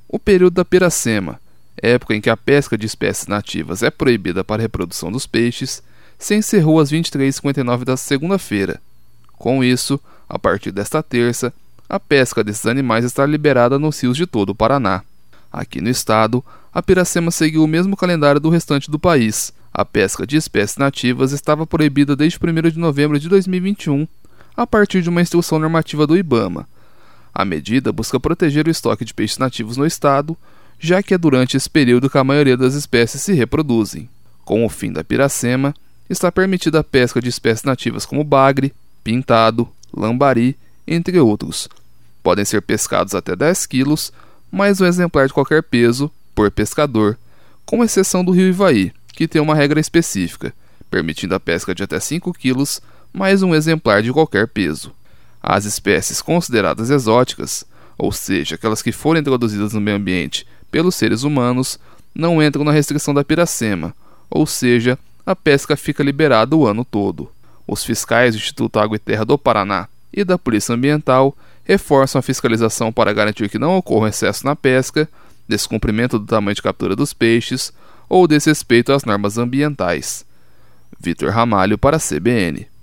O período da piracema, época em que a pesca de espécies nativas é proibida para a reprodução dos peixes, se encerrou às 23h59 da segunda-feira. Com isso, a partir desta terça, a pesca desses animais está liberada nos rios de todo o Paraná. Aqui no estado, a piracema seguiu o mesmo calendário do restante do país. A pesca de espécies nativas estava proibida desde 1º de novembro de 2021, a partir de uma instrução normativa do IBAMA. A medida busca proteger o estoque de peixes nativos no estado, já que é durante esse período que a maioria das espécies se reproduzem. Com o fim da piracema, está permitida a pesca de espécies nativas como bagre, pintado, lambari, entre outros. Podem ser pescados até 10 quilos, mais um exemplar de qualquer peso, por pescador, com exceção do rio Ivaí, que tem uma regra específica, permitindo a pesca de até 5 quilos, mais um exemplar de qualquer peso. As espécies consideradas exóticas, ou seja, aquelas que foram introduzidas no meio ambiente pelos seres humanos, não entram na restrição da piracema, ou seja, a pesca fica liberada o ano todo. Os fiscais do Instituto Água e Terra do Paraná e da Polícia Ambiental reforçam a fiscalização para garantir que não ocorra excesso na pesca, descumprimento do tamanho de captura dos peixes ou desrespeito às normas ambientais. Vitor Ramalho para a CBN.